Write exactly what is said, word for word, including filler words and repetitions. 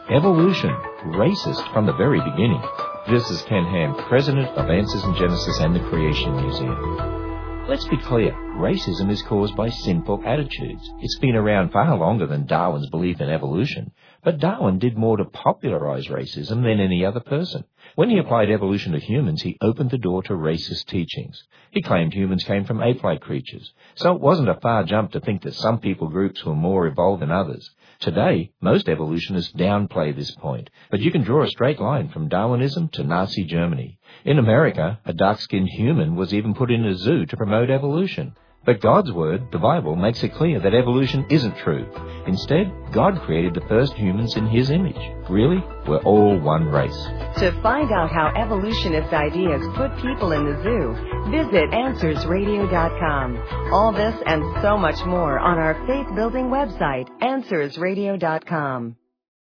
Evolution, racist from the very beginning. This is Ken Ham, President of Answers in Genesis and the Creation Museum. Let's be clear, racism is caused by sinful attitudes. It's been around far longer than Darwin's belief in evolution, but Darwin did more to popularize racism than any other person. When he applied evolution to humans, he opened the door to racist teachings. He claimed humans came from ape-like creatures, so it wasn't a far jump to think that some people groups were more evolved than others. Today, most evolutionists downplay this point, but you can draw a straight line from Darwinism to Nazi Germany. In America, a dark-skinned human was even put in a zoo to promote evolution. But God's Word, the Bible, makes it clear that evolution isn't true. Instead, God created the first humans in His image. Really, we're all one race. To find out how evolutionist ideas put people in the zoo, visit Answers Radio dot com. All this and so much more on our faith-building website, Answers Radio dot com.